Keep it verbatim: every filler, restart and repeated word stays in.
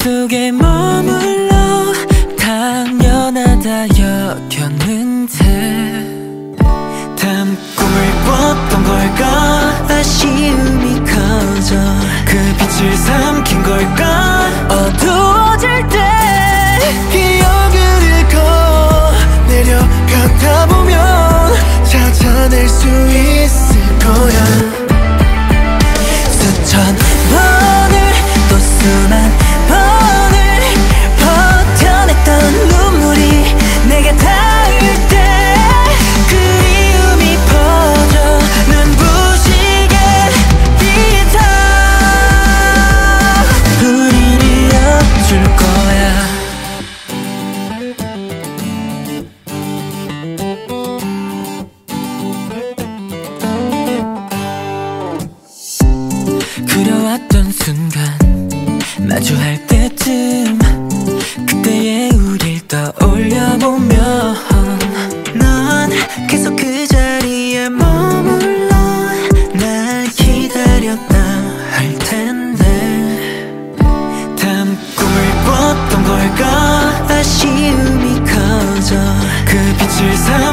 속에 머물러 당연하다 여겼는데 다음 꿈을 꿨던 걸까? 아쉬움이 커져 그 빛을 삼킨 걸까? 어두워질 때 기억을 잃고 내려가다 보면 찾아낼 수 있을 거야. 수천 번을 또 수만 번을 버텨냈던 눈물이 내게 닿을 때 그리움이 퍼져 눈부시게 빛나 우린 이어줄 거야. 그려왔던 순간 마주할 때쯤 그때의 우릴 떠올려보면 넌 계속 그 자리에 머물러 날 기다렸다 할 텐데 다음 꿈을 꿨던 걸까? 아쉬움이 커져 그 빛을 사